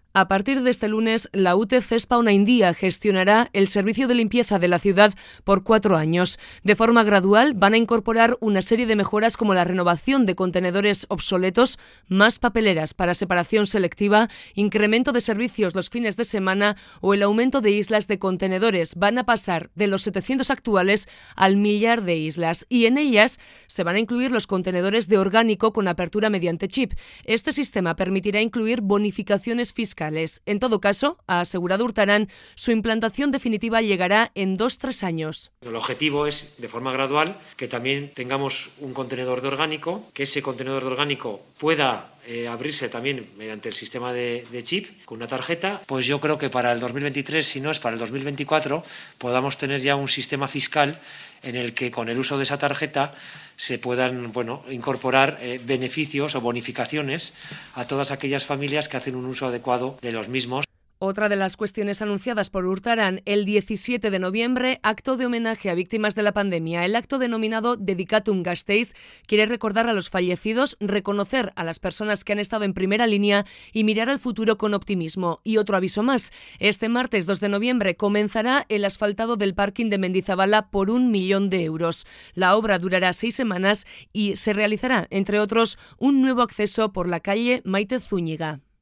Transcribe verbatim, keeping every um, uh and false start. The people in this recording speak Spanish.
A partir de este lunes, la U T Cespa Onaindia gestionará el servicio de limpieza de la ciudad por cuatro años. De forma gradual van a incorporar una serie de mejoras como la renovación de contenedores obsoletos, más papeleras para separación selectiva, incremento de servicios los fines de semana o el aumento de islas de contenedores. Van a pasar de los setecientos actuales al millar de islas y en ellas se van a incluir los contenedores de orgánico con apertura mediante chip. Este sistema permitirá incluir bonificaciones fiscales. En todo caso, ha asegurado Hurtarán, su implantación definitiva llegará en dos a tres años. El objetivo es, de forma gradual, que también tengamos un contenedor de orgánico, que ese contenedor de orgánico pueda eh, abrirse también mediante el sistema de, de chip, con una tarjeta. Pues yo creo que para el dos mil veintitrés, si no es para el dos mil veinticuatro, podamos tener ya un sistema fiscal en el que con el uso de esa tarjeta se puedan bueno, incorporar eh, beneficios o bonificaciones a todas aquellas familias que hacen un uso adecuado de los mismos. Otra de las cuestiones anunciadas por Hurtarán el diecisiete de noviembre, acto de homenaje a víctimas de la pandemia. El acto denominado Dedicatum Gasteiz quiere recordar a los fallecidos, reconocer a las personas que han estado en primera línea y mirar al futuro con optimismo. Y otro aviso más, este martes dos de noviembre comenzará el asfaltado del parking de Mendizabala por un millón de euros. La obra durará seis semanas y se realizará, entre otros, un nuevo acceso por la calle Maite Zúñiga.